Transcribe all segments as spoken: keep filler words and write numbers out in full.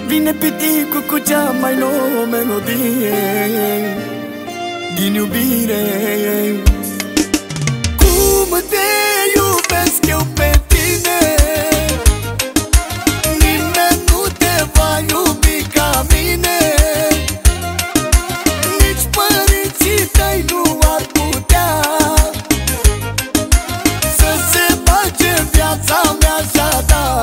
Vine piticul cu cea mai nouă melodie din iubire. Cum te iubesc eu pe tine, nimeni nu te va iubi ca mine. Nici părinții tăi nu ar putea să se bage în viața mea așa, da.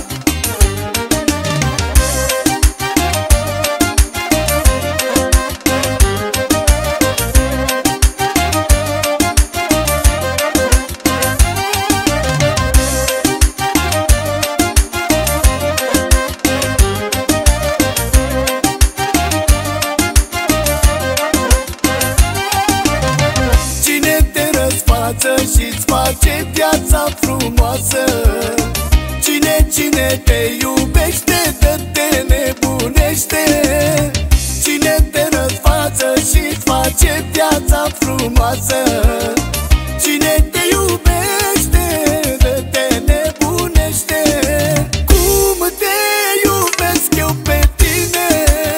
Și-ți face viața frumoasă. Cine, cine te iubește, de-te nebunește. Cine te răsfață și-ți face viața frumoasă. Cine te iubește, de-te nebunește. Cum te iubesc eu pe tine,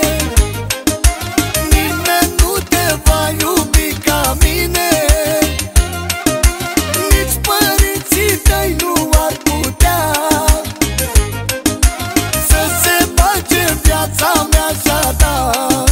nimeni nu te va iubi ca mine. Nu ar putea să se bage în viața mea așa, da.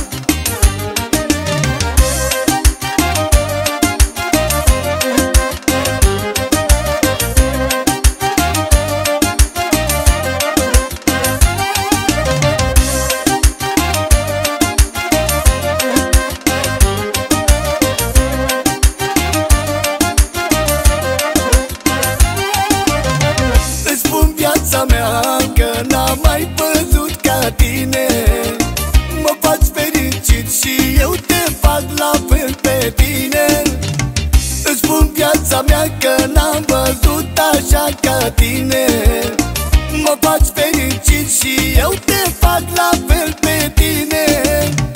Că n-am mai văzut ca tine. Mă faci fericit și eu te fac la fel pe tine. Îți spun viața mea că n-am văzut așa ca tine. Mă faci fericit și eu te fac la fel pe tine.